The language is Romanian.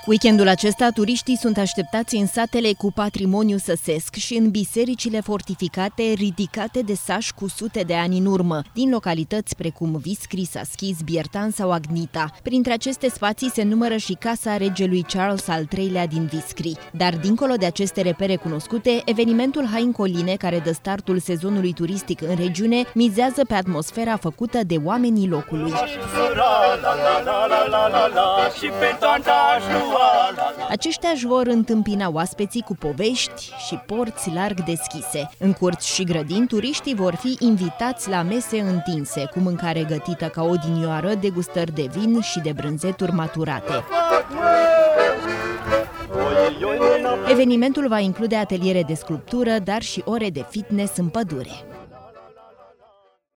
Weekendul acesta, turiștii sunt așteptați în satele cu patrimoniu săsesc și în bisericile fortificate ridicate de sași cu sute de ani în urmă, din localități precum Viscri, Saschis, Biertan sau Agnita. Printre aceste spații se numără și casa regelui Charles al III-lea din Viscri. Dar dincolo de aceste repere cunoscute, evenimentul Hai în Coline, care dă startul sezonului turistic în regiune, mizează pe atmosfera făcută de oamenii locului. Aceștia își vor întâmpina oaspeții cu povești și porți larg deschise. În curți și grădini, turiștii vor fi invitați la mese întinse, cu mâncare gătită ca odinioară, degustări de vin și de brânzeturi maturate. Evenimentul va include ateliere de sculptură, dar și ore de fitness în pădure.